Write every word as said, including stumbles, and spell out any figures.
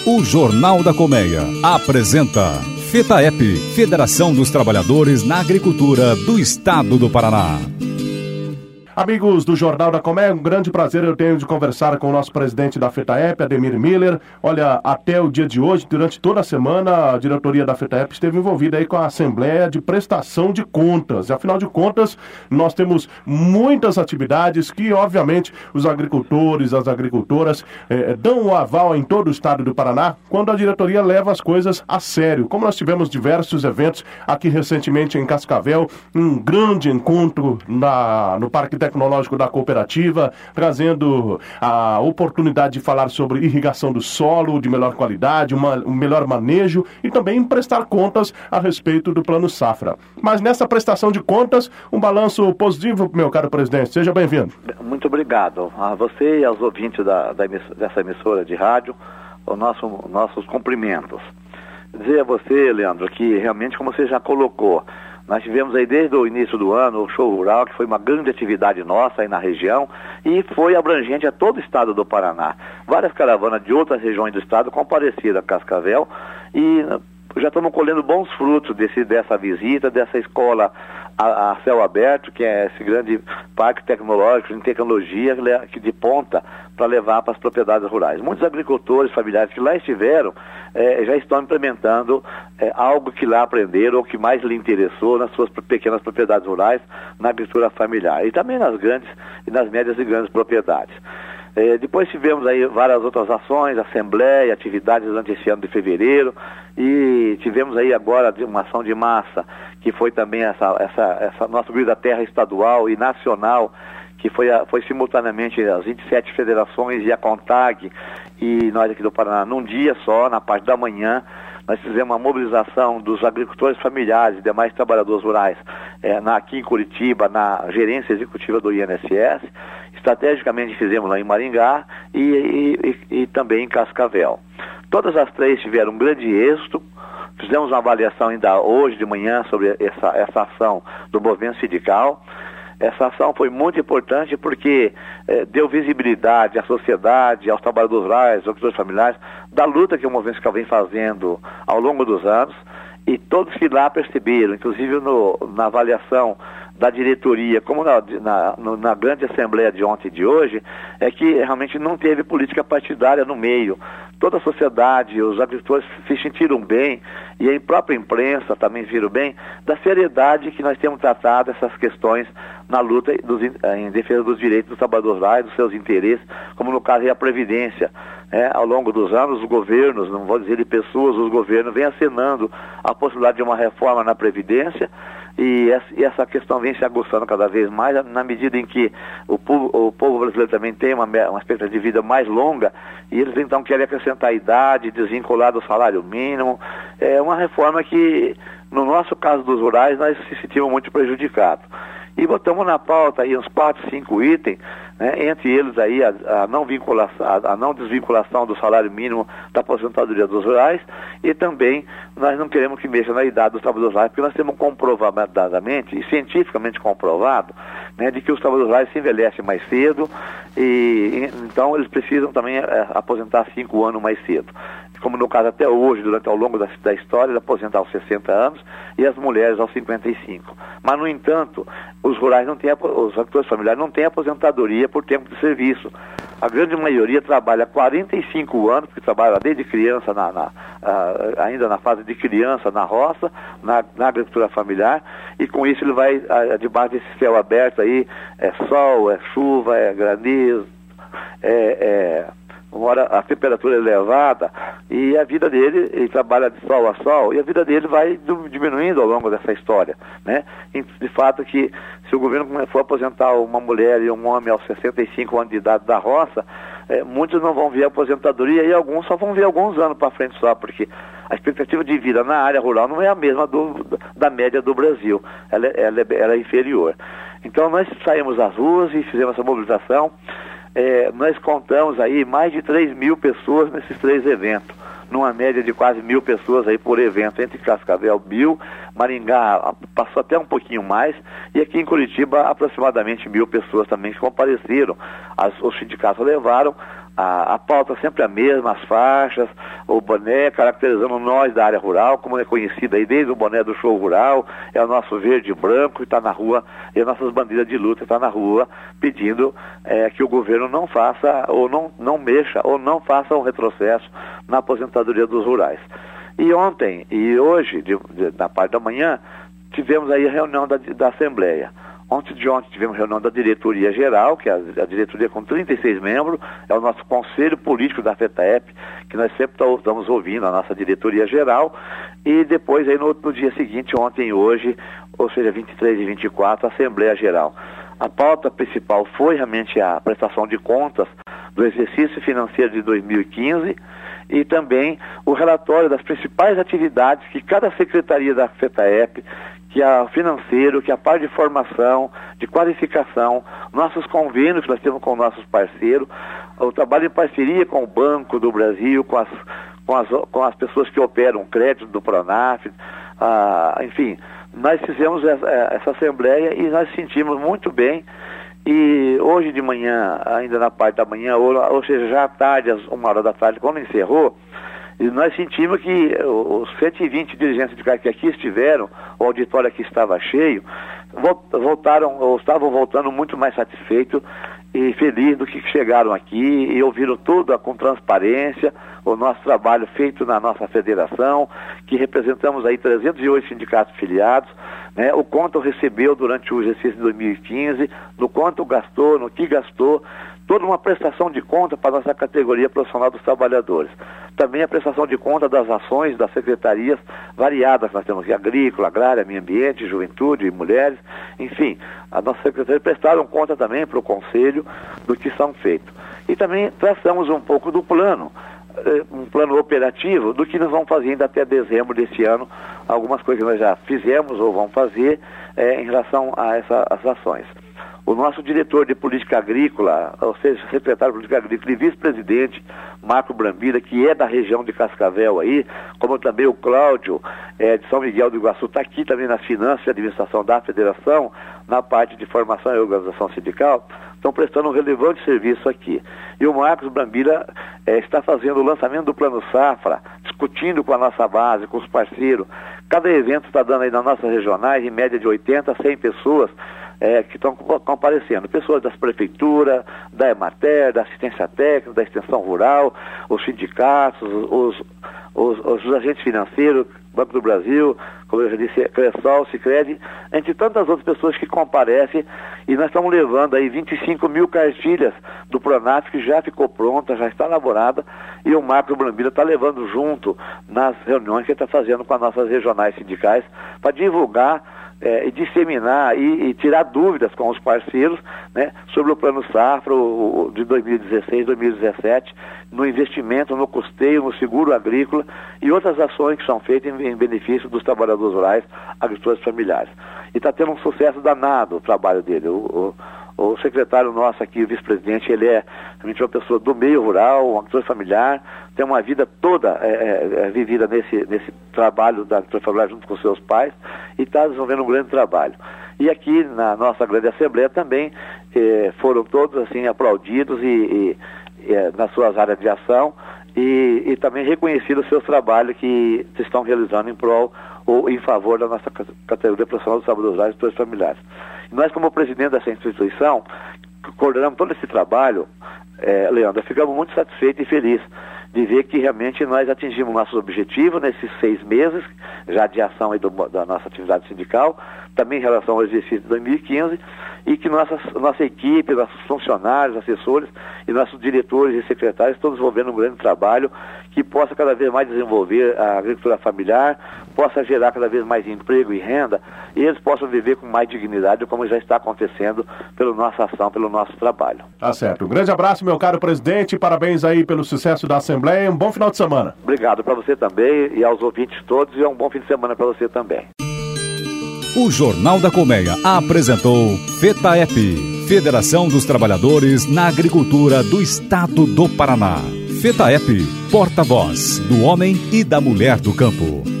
O Jornal da Colmeia apresenta FETAEP, Federação dos Trabalhadores na Agricultura do Estado do Paraná. Amigos do Jornal da Colmeia, um grande prazer eu tenho de conversar com o nosso presidente da FETAEP, Ademir Miller. Olha, até o dia de hoje, durante toda a semana, a diretoria da FETAEP esteve envolvida aí com a Assembleia de Prestação de Contas. Afinal de contas, nós temos muitas atividades que, obviamente, os agricultores, as agricultoras eh, dão o aval em todo o estado do Paraná quando a diretoria leva as coisas a sério. Como nós tivemos diversos eventos aqui recentemente em Cascavel, um grande encontro na, no Parque Tecnológico da Cooperativa, trazendo a oportunidade de falar sobre irrigação do solo de melhor qualidade, uma, um melhor manejo e também prestar contas a respeito do Plano Safra. Mas nessa prestação de contas, um balanço positivo, meu caro presidente. Seja bem-vindo. Muito obrigado a você e aos ouvintes da, da emissora, dessa emissora de rádio, os nosso, nossos cumprimentos. Dizer a você, Leandro, que realmente, como você já colocou, nós tivemos aí desde o início do ano o Show Rural, que foi uma grande atividade nossa aí na região e foi abrangente a todo o estado do Paraná. Várias caravanas de outras regiões do estado compareceram a Cascavel e já estamos colhendo bons frutos desse, dessa visita, dessa escola a, a céu aberto, que é esse grande parque tecnológico de tecnologia que de ponta para levar para as propriedades rurais. Muitos agricultores familiares que lá estiveram eh, já estão implementando eh, algo que lá aprenderam ou que mais lhe interessou nas suas pequenas propriedades rurais, na agricultura familiar e também nas grandes e nas médias e grandes propriedades. Eh, depois tivemos aí várias outras ações, assembleia, atividades durante esse ano de fevereiro e tivemos aí agora uma ação de massa que foi também essa, essa, essa nosso Grito da Terra estadual e nacional, que foi, a, foi simultaneamente as vinte e sete federações e a CONTAG e nós aqui do Paraná, num dia só, na parte da manhã, nós fizemos uma mobilização dos agricultores familiares e demais trabalhadores rurais é, na, aqui em Curitiba, na gerência executiva do I N S S. Estrategicamente fizemos lá em Maringá e, e, e, e também em Cascavel. Todas as três tiveram um grande êxito. Fizemos uma avaliação ainda hoje de manhã sobre essa, essa ação do movimento sindical. Essa ação foi muito importante porque eh, deu visibilidade à sociedade, aos trabalhadores rurais, aos agricultores familiares, da luta que o movimento sindical vem fazendo ao longo dos anos, e todos que lá perceberam, inclusive no, na avaliação da diretoria, como na, na, no, na grande assembleia de ontem e de hoje, é que realmente não teve política partidária no meio. Toda a sociedade, os agricultores se sentiram bem, e a própria imprensa também viram bem, da seriedade que nós temos tratado essas questões na luta dos, em defesa dos direitos dos trabalhadores rurais, dos seus interesses, como no caso é a Previdência. É, ao longo dos anos, os governos, não vou dizer de pessoas, os governos vêm acenando a possibilidade de uma reforma na Previdência, e essa, e essa questão vem se aguçando cada vez mais, na medida em que o povo, o povo brasileiro também tem uma, uma expectativa de vida mais longa, e eles então querem acrescentar a idade, desvincular do salário mínimo. É uma reforma que, no nosso caso dos rurais, nós se sentimos muito prejudicados. E botamos na pauta aí uns quatro, cinco itens, né, entre eles aí a, a, não vinculação, a, a não desvinculação do salário mínimo da aposentadoria dos rurais, e também nós não queremos que mexa na idade dos trabalhadores rurais, porque nós temos comprovadamente e cientificamente comprovado, né, de que os trabalhadores rurais se envelhecem mais cedo, e, e então eles precisam também é, aposentar cinco anos mais cedo. Como no caso até hoje, durante ao longo da, da história, de aposentar aos sessenta anos e as mulheres aos cinquenta e cinco. Mas, no entanto, os rurais não têm, os agricultores familiares não têm aposentadoria por tempo de serviço. A grande maioria trabalha quarenta e cinco anos, porque trabalha desde criança, na, na, uh, ainda na fase de criança, na roça, na, na agricultura familiar, e com isso ele vai uh, debaixo desse céu aberto aí, é sol, é chuva, é granizo, é... é uma hora a temperatura elevada, e a vida dele, ele trabalha de sol a sol, e a vida dele vai diminuindo ao longo dessa história, né? E, de fato que se o governo for aposentar uma mulher e um homem aos sessenta e cinco anos de idade da roça, é, muitos não vão ver a aposentadoria e alguns só vão ver alguns anos para frente só, porque a expectativa de vida na área rural não é a mesma do, da média do Brasil, ela, ela, ela é inferior. Então nós saímos às ruas e fizemos essa mobilização. É, nós contamos aí mais de três mil pessoas nesses três eventos, numa média de quase mil pessoas aí por evento, entre Cascavel, Mil, Maringá passou até um pouquinho mais, e aqui em Curitiba aproximadamente mil pessoas também que compareceram. As, os sindicatos levaram A, a pauta é sempre a mesma, as faixas, o boné caracterizando nós da área rural, como é conhecido aí desde o boné do show rural, é o nosso verde e branco, e está na rua, e as nossas bandeiras de luta está na rua, pedindo é, que o governo não faça, ou não, não mexa, ou não faça um retrocesso na aposentadoria dos rurais. E ontem, e hoje, de, de, na parte da manhã, tivemos aí a reunião da, da Assembleia. Ontem de ontem tivemos reunião da diretoria geral, que é a, a diretoria com trinta e seis membros, é o nosso conselho político da FETAEP, que nós sempre estamos ouvindo, a nossa diretoria geral, e depois aí no, no dia seguinte, ontem e hoje, ou seja, vinte e três e vinte e quatro, a Assembleia Geral. A pauta principal foi realmente a prestação de contas do exercício financeiro de dois mil e quinze e também o relatório das principais atividades que cada secretaria da FETAEP, que é o financeiro, que é a parte de formação, de qualificação, nossos convênios que nós temos com nossos parceiros, o trabalho em parceria com o Banco do Brasil, com as, com as, com as pessoas que operam crédito do Pronaf, ah, enfim, nós fizemos essa, essa assembleia e nós sentimos muito bem. E hoje de manhã, ainda na parte da manhã, ou, ou seja, já à tarde, às uma hora da tarde, quando encerrou, e nós sentimos que os cento e vinte dirigentes sindicais que aqui estiveram, o auditório aqui estava cheio, voltaram, ou estavam voltando muito mais satisfeitos e felizes do que chegaram aqui e ouviram tudo com transparência, o nosso trabalho feito na nossa federação, que representamos aí trezentos e oito sindicatos filiados, né, o quanto recebeu durante o exercício de dois mil e quinze, no quanto gastou, no que gastou, toda uma prestação de conta para a nossa categoria profissional dos trabalhadores. Também a prestação de conta das ações das secretarias variadas, nós temos aqui agrícola, agrária, meio ambiente, juventude, mulheres, enfim, a nossa secretaria prestaram conta também para o Conselho do que são feitos. E também traçamos um pouco do plano, um plano operativo do que nós vamos fazer ainda até dezembro desse ano, algumas coisas que nós já fizemos ou vamos fazer é, em relação a essa, essas ações. O nosso diretor de política agrícola, ou seja, secretário de política agrícola e vice-presidente, Marco Brambila, que é da região de Cascavel aí, como também o Cláudio, é, de São Miguel do Iguaçu, está aqui também nas finanças e administração da federação, na parte de formação e organização sindical, estão prestando um relevante serviço aqui. E o Marcos Brambila é, está fazendo o lançamento do Plano Safra, discutindo com a nossa base, com os parceiros. Cada evento está dando aí nas nossas regionais, em média de oitenta a cem pessoas, É, que estão comparecendo, pessoas das prefeituras, da Emater, da assistência técnica, da extensão rural, os sindicatos, os, os, os agentes financeiros, Banco do Brasil, como eu já disse, Cressol, Sicredi, entre tantas outras pessoas que comparecem, e nós estamos levando aí vinte e cinco mil cartilhas do Pronaf, que já ficou pronta, já está elaborada, e o Marco Brambila está levando junto nas reuniões que ele está fazendo com as nossas regionais sindicais, para divulgar É, e disseminar e, e tirar dúvidas com os parceiros, né, sobre o Plano Safra o, o, de dois mil e dezesseis, dois mil e dezessete, no investimento, no custeio, no seguro agrícola e outras ações que são feitas em, em benefício dos trabalhadores rurais, agricultores familiares. E está tendo um sucesso danado o trabalho dele. O, o, o secretário nosso aqui, o vice-presidente, ele é realmente uma pessoa do meio rural, um agricultor familiar, tem uma vida toda é, é, vivida nesse, nesse trabalho da agricultura familiar junto com seus pais e está desenvolvendo um grande trabalho. E aqui na nossa grande assembleia também eh, foram todos assim aplaudidos e, e, e nas suas áreas de ação e, e também reconhecidos os seus trabalhos que estão realizando em prol ou em favor da nossa categoria profissional dos trabalhadores rurais e agricultores familiares. E nós, como presidente dessa instituição, que coordenamos todo esse trabalho, eh, Leandro, ficamos muito satisfeitos e felizes de ver que realmente nós atingimos nossos objetivos nesses seis meses já de ação aí do, da nossa atividade sindical, também em relação ao exercício de dois mil e quinze, e que nossa, nossa equipe, nossos funcionários, assessores e nossos diretores e secretários estão desenvolvendo um grande trabalho que possa cada vez mais desenvolver a agricultura familiar, possa gerar cada vez mais emprego e renda, e eles possam viver com mais dignidade, como já está acontecendo pela nossa ação, pelo nosso trabalho. Tá certo. Um grande abraço, meu caro presidente, parabéns aí pelo sucesso da Assembleia e um bom final de semana. Obrigado para você também e aos ouvintes todos, e um bom fim de semana para você também. O Jornal da Colmeia apresentou FETAEP, Federação dos Trabalhadores na Agricultura do Estado do Paraná. FETAEP, porta-voz do homem e da mulher do campo.